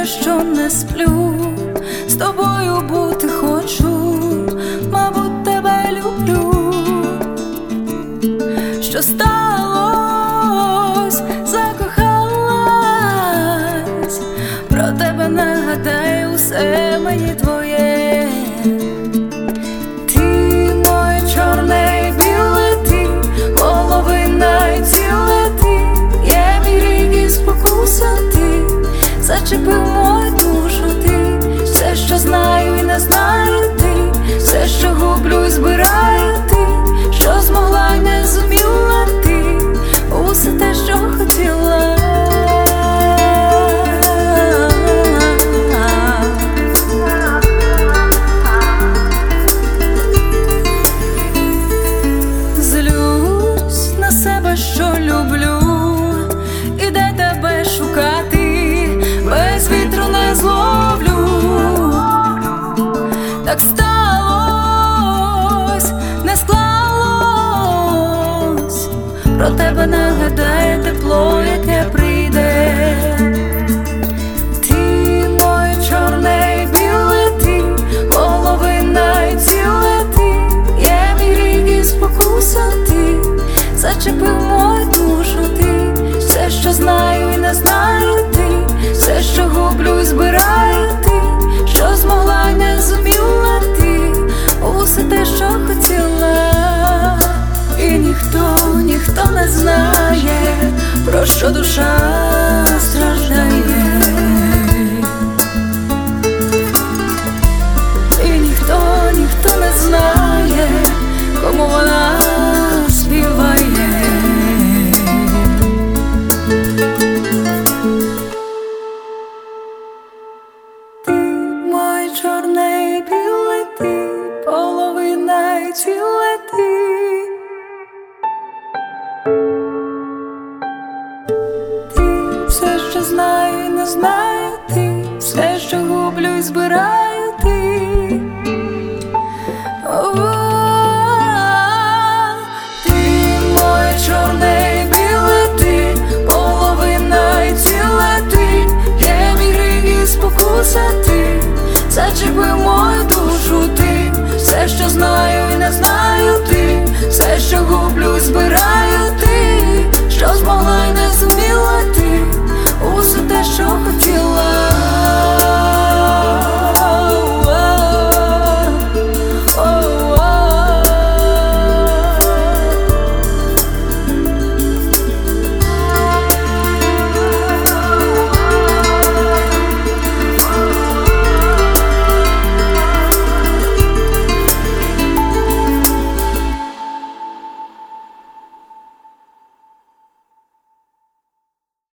що не сплю, з тобою бути хочу, мабуть, тебе люблю. Що сталось, закохалась, про тебе нагадаю, усе мені твоє. Ти моє чорне і біле, ти половина і ціле, ти є мій рік і спокуса, ти зачепив мою душу, ти все, що знаю і не знаю, ти все, що гублю і збираю, ти що змогла й не зуміла, ти усе те, що хотіла. Злюсь на себе, що люблю, і де тебе шукати, без вітру не зловлю. Так сталось, не склалось, про тебе нагадає тепло, яке прийде. Ти моє чорне і біле, ти половина і ціле, ти є мій рік і спокуса, ти зачепив мою душу, ти все, що знаю і не знаю, ти все, що гублю і збираю, ти що змогла й не зуміла, ти усе те, що хотіла. І ніхто не знає, про що душа страждає. І ніхто не знає, кому вона співає. Ти моє чорне і біле, ти половина і ціле, ти все, що знаю і не знаю, ти все, що гублю і збираю, ти моє чорне і біле, ти половина і ціле, ти є мій гріх і спокуса, ти зачепив мою душу, ти все, що знаю і не знаю,